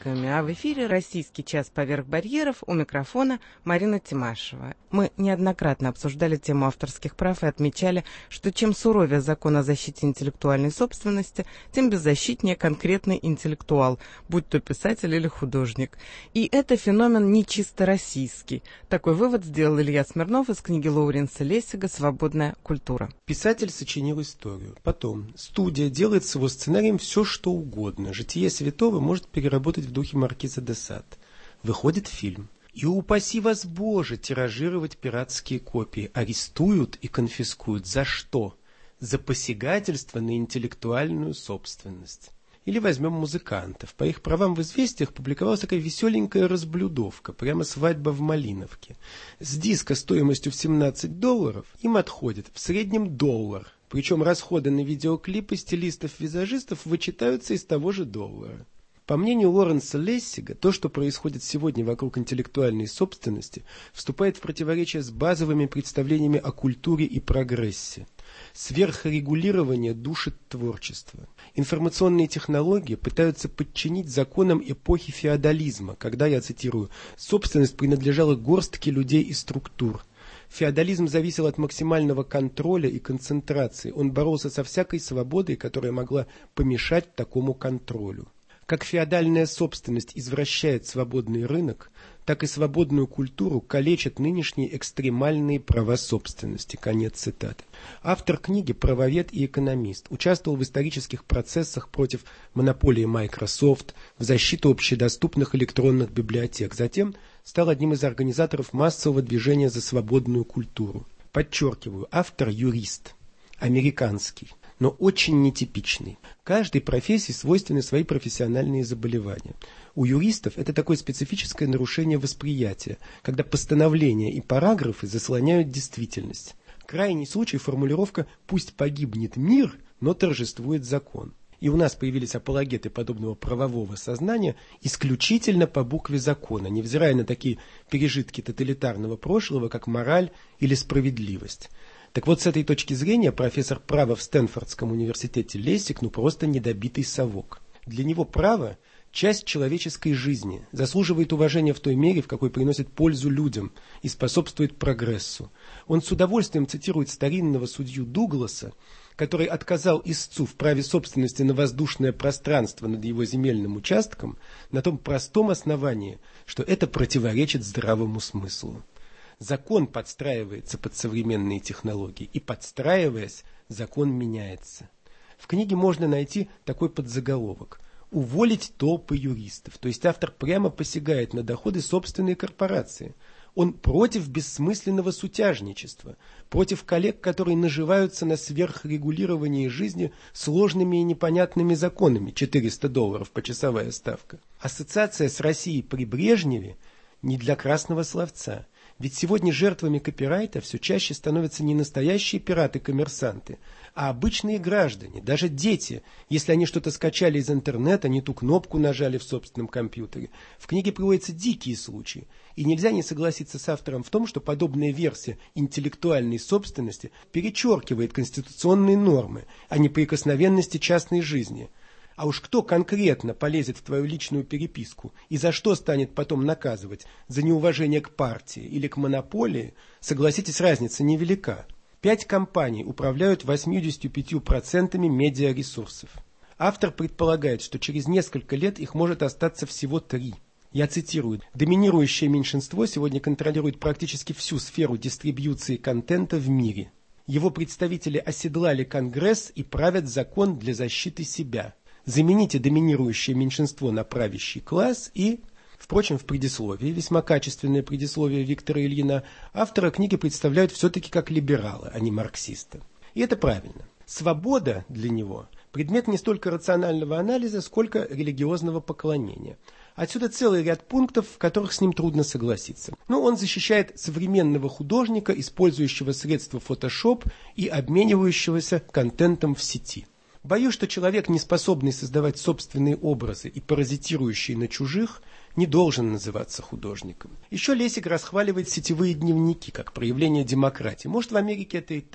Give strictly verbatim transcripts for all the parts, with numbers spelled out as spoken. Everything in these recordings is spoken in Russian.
новинками, а в эфире «Российский час поверх барьеров», у микрофона Марина Тимашева. Мы неоднократно обсуждали тему авторских прав и отмечали, что чем суровее закон о защите интеллектуальной собственности, тем беззащитнее конкретный интеллектуал, будь то писатель или художник. И это феномен не чисто российский. Такой вывод сделал Илья Смирнов из книги Лоуренса Лессига «Свободная культура». Писатель сочинил историю. Потом студия делает с его сценарием все, что угодно. «Житие святого» может переработать в духе маркиза де Сад. Выходит фильм. И упаси вас, Боже, тиражировать пиратские копии. Арестуют и конфискуют. За что? За посягательство на интеллектуальную собственность. Или возьмем музыкантов. По их правам в «Известиях» публиковалась такая веселенькая разблюдовка, прямо свадьба в Малиновке. С диска стоимостью в семнадцать долларов им отходит в среднем доллар. Причем расходы на видеоклипы стилистов-визажистов вычитаются из того же доллара. По мнению Лоуренса Лессига, то, что происходит сегодня вокруг интеллектуальной собственности, вступает в противоречие с базовыми представлениями о культуре и прогрессе. Сверхрегулирование душит творчество. Информационные технологии пытаются подчинить законам эпохи феодализма, когда, я цитирую, «собственность принадлежала горстке людей и структур». Феодализм зависел от максимального контроля и концентрации. Он боролся со всякой свободой, которая могла помешать такому контролю. Как феодальная собственность извращает свободный рынок, так и свободную культуру калечат нынешние экстремальные права собственности. Конец цитаты. Автор книги – правовед и экономист. Участвовал в исторических процессах против монополии Microsoft, в защиту общедоступных электронных библиотек. Затем стал одним из организаторов массового движения за свободную культуру. Подчеркиваю, автор – юрист, американский, но очень нетипичный. Каждой профессии свойственны свои профессиональные заболевания. У юристов это такое специфическое нарушение восприятия, когда постановления и параграфы заслоняют действительность. Крайний случай — формулировка «пусть погибнет мир, но торжествует закон». И у нас появились апологеты подобного правового сознания исключительно по букве закона, невзирая на такие пережитки тоталитарного прошлого, как мораль или справедливость. Так вот, с этой точки зрения профессор права в Стэнфордском университете Лессиг ну просто недобитый совок. Для него право – часть человеческой жизни, заслуживает уважения в той мере, в какой приносит пользу людям и способствует прогрессу. Он с удовольствием цитирует старинного судью Дугласа, который отказал истцу в праве собственности на воздушное пространство над его земельным участком на том простом основании, что это противоречит здравому смыслу. Закон подстраивается под современные технологии, и, подстраиваясь, закон меняется. В книге можно найти такой подзаголовок «Уволить толпы юристов», то есть автор прямо посягает на доходы собственной корпорации. Он против бессмысленного сутяжничества, против коллег, которые наживаются на сверхрегулировании жизни сложными и непонятными законами, четыреста долларов почасовая ставка. Ассоциация с Россией при Брежневе не для красного словца. Ведь сегодня жертвами копирайта все чаще становятся не настоящие пираты-коммерсанты, а обычные граждане, даже дети, если они что-то скачали из интернета, не ту кнопку нажали в собственном компьютере. В книге приводятся дикие случаи, и нельзя не согласиться с автором в том, что подобная версия интеллектуальной собственности перечеркивает конституционные нормы о неприкосновенности частной жизни. А уж кто конкретно полезет в твою личную переписку и за что станет потом наказывать? За неуважение к партии или к монополии? Согласитесь, разница невелика. Пять компаний управляют восемьдесят пять процентов медиаресурсов. Автор предполагает, что через несколько лет их может остаться всего три. Я цитирую. «Доминирующее меньшинство сегодня контролирует практически всю сферу дистрибьюции контента в мире. Его представители оседлали Конгресс и правят закон для защиты себя. Замените доминирующее меньшинство на правящий класс и...» Впрочем, в предисловии, весьма качественное предисловие Виктора Ильина, автора книги представляют все-таки как либерала, а не марксиста. И это правильно. Свобода для него – предмет не столько рационального анализа, сколько религиозного поклонения. Отсюда целый ряд пунктов, в которых с ним трудно согласиться. Но он защищает современного художника, использующего средства Photoshop и обменивающегося контентом в сети. Боюсь, что человек, не способный создавать собственные образы и паразитирующий на чужих, не должен называться художником. Еще Лессиг расхваливает сетевые дневники как проявление демократии. Может, в Америке это и так.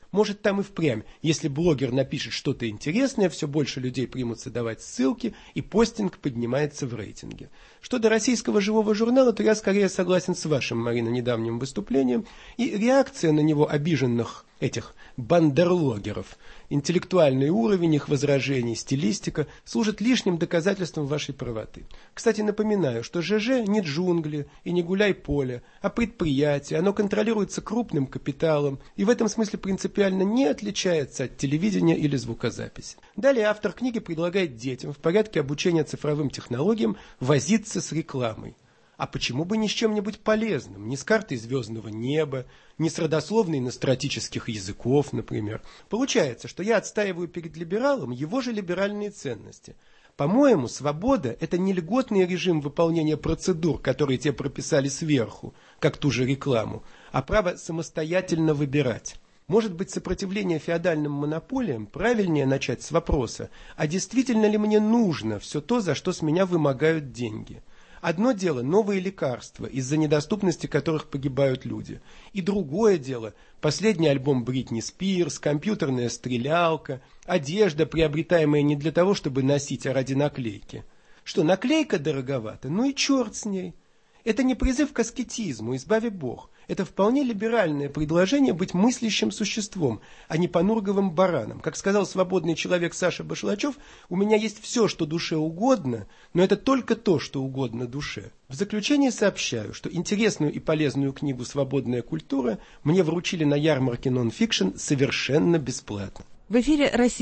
Может, там и впрямь, если блогер напишет что-то интересное, все больше людей примутся давать ссылки, и постинг поднимается в рейтинге. Что до российского живого журнала, то я скорее согласен с вашим, Марина, недавним выступлением, и реакция на него обиженных этих бандерлогеров, интеллектуальный уровень их возражений, стилистика служат лишним доказательством вашей правоты. Кстати, напоминаю, что ЖЖ не джунгли и не гуляй-поле, а предприятие, оно контролируется крупным капиталом и в этом смысле принципиально не отличается от телевидения или звукозаписи. Далее автор книги предлагает детям в порядке обучения цифровым технологиям возиться с рекламой. А почему бы ни с чем-нибудь полезным, ни с картой звездного неба, ни с родословной иностратических языков, например. Получается, что я отстаиваю перед либералом его же либеральные ценности. По-моему, свобода – это не льготный режим выполнения процедур, которые тебе прописали сверху, как ту же рекламу, а право самостоятельно выбирать. Может быть, сопротивление феодальным монополиям правильнее начать с вопроса, а действительно ли мне нужно все то, за что с меня вымогают деньги? Одно дело – новые лекарства, из-за недоступности которых погибают люди. И другое дело – последний альбом Бритни Спирс, компьютерная стрелялка, одежда, приобретаемая не для того, чтобы носить, а ради наклейки. Что, наклейка дороговата? Ну и черт с ней. Это не призыв к аскетизму, избави Бог. Это вполне либеральное предложение быть мыслящим существом, а не понурговым бараном. Как сказал свободный человек Саша Башлачев, у меня есть все, что душе угодно, но это только то, что угодно душе. В заключение сообщаю, что интересную и полезную книгу «Свободная культура» мне вручили на ярмарке нон-фикшн совершенно бесплатно. В эфире России.